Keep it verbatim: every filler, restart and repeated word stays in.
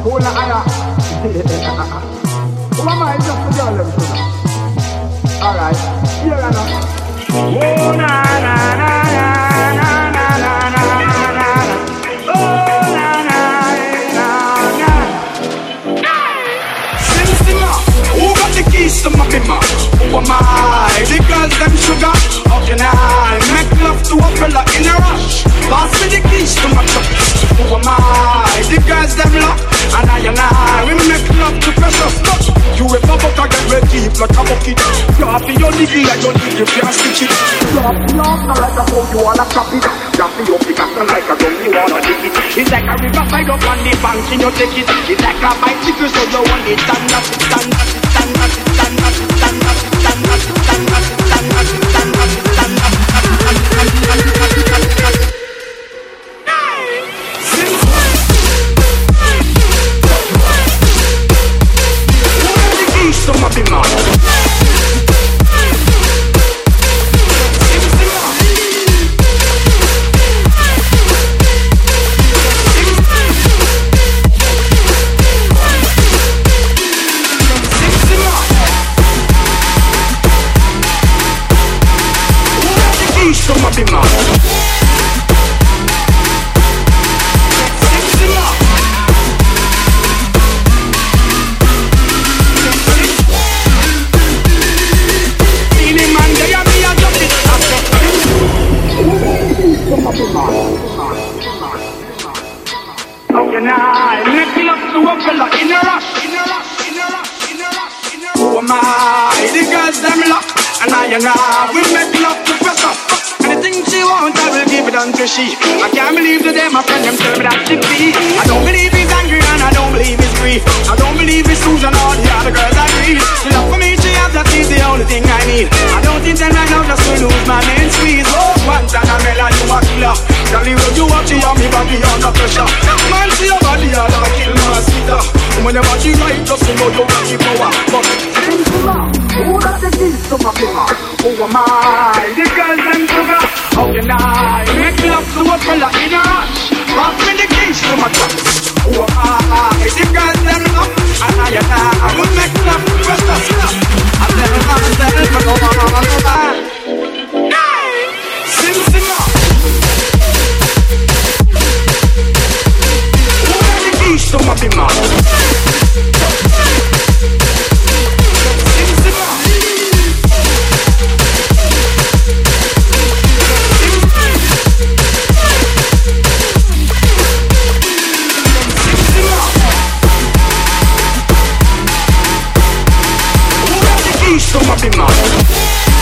Hold on, higher. Who am I? Just the girl, let me show them. Alright, here I know. Oh, na na na na na na na na na. Oh, na na na na. Sing, singer, who got the keys to my bimmer? Who am I? The girls, them sugar. How can I make love to a fella in a rush? Pass me the keys to my truck. Who am I? The girls, them lock. And I and I, we make love to precious touch. You ever buck a get red deep like a bucket. Drop in your nigga like your nigga can't stitch it. Drop me off like a hoe you wanna chop it. Drop me up because I like a drum you wanna dig it. It's like a river side up on the bank and you take it. It's like a bicycle so you want it. Stand up, stand up, stand up, stand up, stand up, stand up, stand up, stand up, stand up, stand up, stand up. Some of them are some of them are how can I make love to a fella in a rush? In a rush, in a rush, in a rush, in a rush. Who am I? The girls them lock. And I and I will make love to pressure. Anything she wants, I will give it unto she. I can't believe the day my friend them tell me that she be. I don't believe he's angry and I don't believe he's free. I don't believe he's Susan all the other girls I breathe. She love for me, she has that she's the only thing I need. I don't intend right now just to lose my main squeeze. Oh, Guantanamela, you a killer. Tell me when you watch you on me body under pressure. Man, see your body all I kill my sister. Whenever she right, just to know you got the power. But who got the keys to my bimmer? Who am I? The girls them sugar. How can I make love to a fella in a rush? Pass me the keys to my truck. Who am I? The girls them love. And I and I will make love to precious stuff. I tell them I'm selling for no one on the back. Sing, sing up. Who got the keys to my bimmer? Some of them are